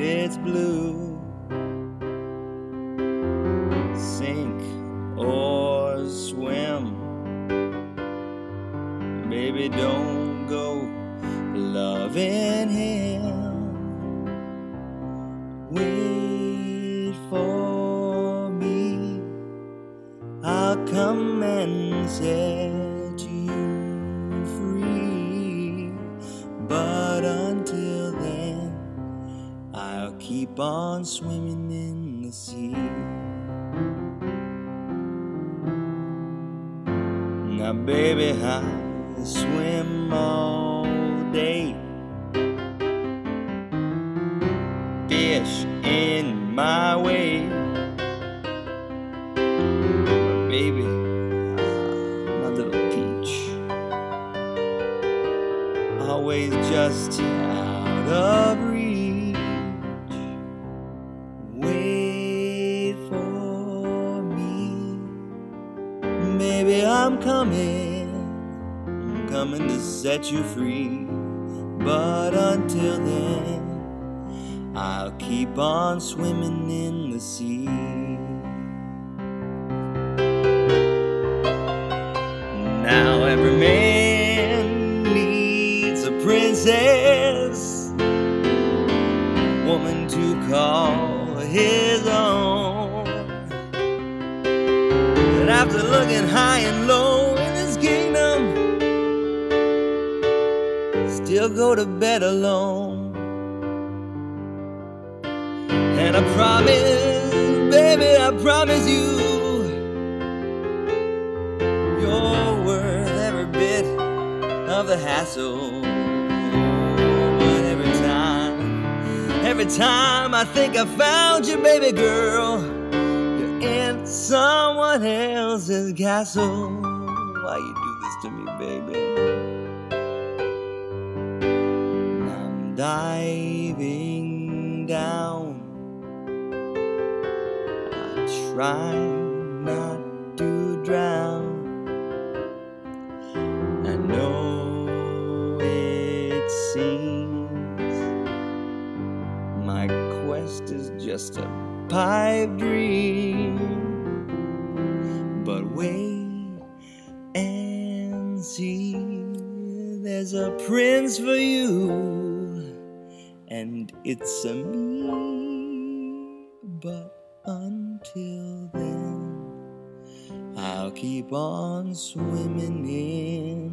it's blue. Sink or swim, baby, don't go loving him. Wait for me, I'll come and set you free. But until then, I'll keep on swimming in the sea. Now baby, I'll swim all day, fish in my way. But baby, my little peach, always just out of reach. Wait for me, baby, I'm coming to set you free. But until then, I'll keep on swimming in the sea. Now every man needs a princess, woman to call his own. But after looking high and low in this kingdom, still go to bed alone. And I promise, baby, I promise you, you're worth every bit of the hassle. But every time I think I found you, baby girl, you're in someone else's castle. Why you do this to me, baby? I'm diving down, try not to drown. I know it seems my quest is just a pipe dream, but wait and see, there's a prince for you, and it's a me. But until then, I'll keep on swimming in